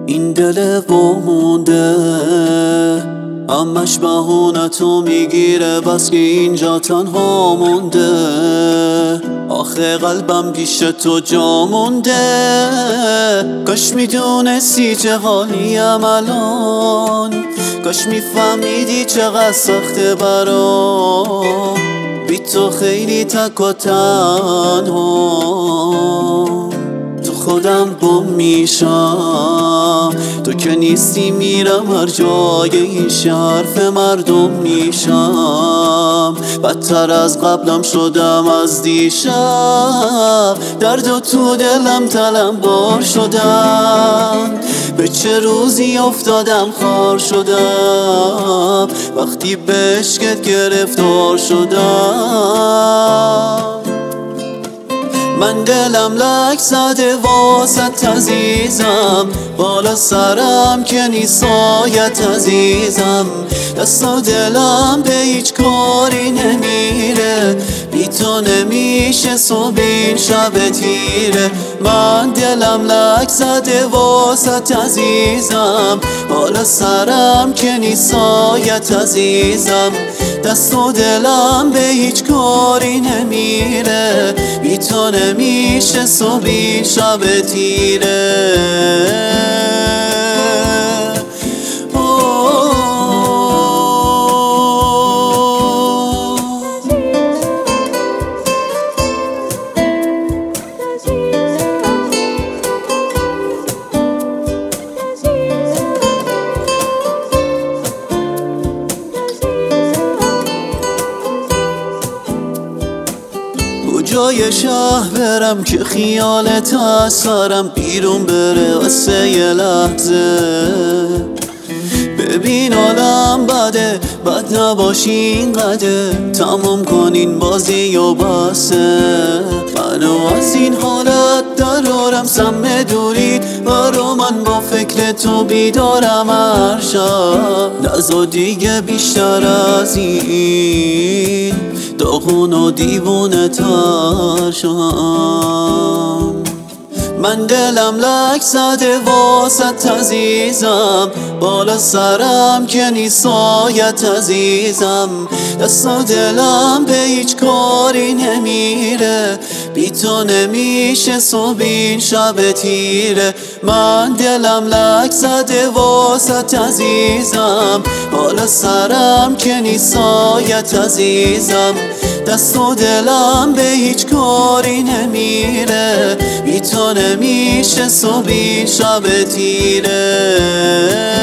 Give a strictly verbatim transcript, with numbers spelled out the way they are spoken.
این دل وامونده همش بهونه تو میگیره، بس که اینجا تنها مونده. آخه قلبم پیش تو جا مونده. کاش میدونستی چه حالیم الان، کاش میفهمیدی چقدر سخته برام بی تو خیلی تک و تنها. تو خودم گم میشم، تو که نیستی میرم هر جای این شرف مردم میشم. بدتر از قبلم شدم از دیشب، درد و تو دلم طلبکار شدم. به چه روزی افتادم خار شدم، وقتی به عشقت گرفتار شدم. من دلم لک زده واسط عزیزم، بالا سرم که نیسایت عزیزم. دست و دلم به هیچ کاری نمیره، بی تو نمیشه صبح این شب تیره. من دلم لک زده واسط عزیزم، بالا سرم که نیسایت عزیزم. دست و دلم به هیچ کاری نمیره، بی تو نمیشه صبح این شب تیره. جای شهر برم که خیالت از سرم بیرون بره واسه یه لحظه. ببین حالم بده، بد نباشی اینقدر، تمام کنین بازی و بسه. منو از این حالت درارم سم دوری، برا من با فکر تو بیدارم هر شب. نزا دیگه بیشتر از این داغون و دیوونه تر شم. من دلم لک زده واسط عزیزم، بالا سرم که نیسایت عزیزم. دست و دلم به هیچ کاری نمیره، بی تو نمیشه صبح این شب تیره. من دلم لک زده واسط عزیزم، بالا سرم که نیسایت عزیزم. دست و دلم به هیچ کاری نمیره، بی تو نمیشه صبح این شب تیره.